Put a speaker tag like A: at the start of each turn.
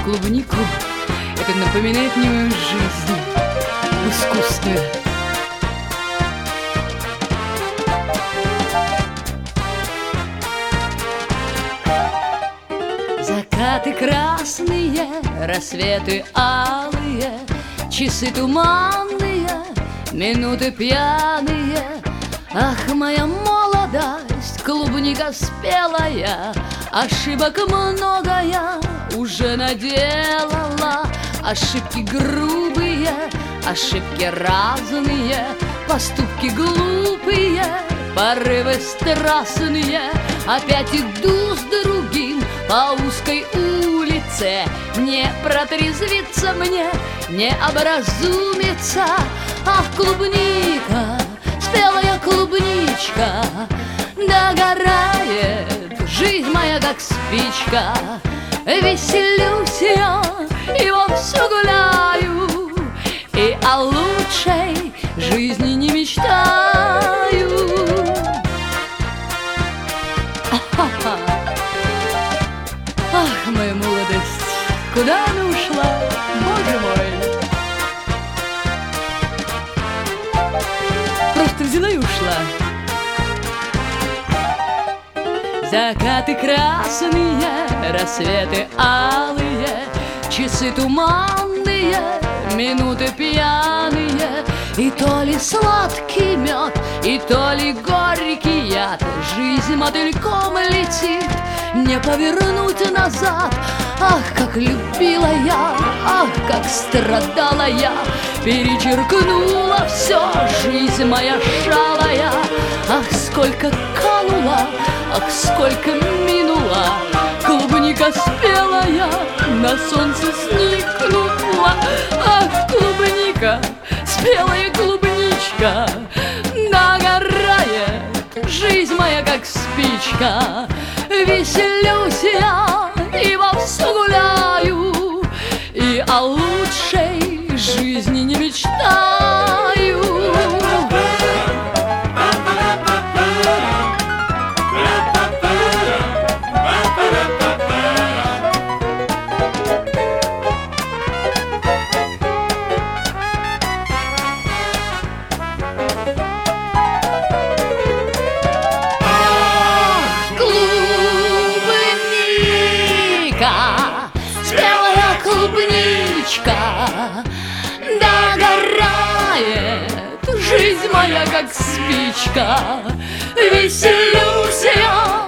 A: клубнику. Это напоминает мне мою жизнь искусственную. Закаты красные, рассветы алые, часы туманные, минуты пьяные. Ах, моя молодость, клубника спелая, ошибок много я уже наделала. Ошибки грубые, ошибки разные, поступки глупые, порывы страстные. Опять иду с другим по узкой улице, не протрезвиться мне, не образумиться. Ах, клубника, спелая клубничка, догорает жизнь моя, как спичка. Веселюсь я и вовсю гуляю, и о лучшей жизни не мечтаю. Ах, моя молодость, куда она ушла, боже мой? Просто взяла и ушла. Закаты красные, рассветы алые, часы туманные, минуты пьяные. И то ли сладкий мед, и то ли горький яд. Жизнь мотыльком летит, не повернуть назад. Ах, как любила я, ах, как страдала я, перечеркнула все, жизнь моя шалая. Ах, сколько канула, ах, сколько минула, клубника спелая на солнце сникнула. Ах, клубника, спелая клубничка, догорает жизнь моя, как спичка. Веселюсь я и вовсю гуляю, и о лучшей жизни не мечтаю. Спелая клубничка, догорает жизнь моя, как спичка. Веселюсь я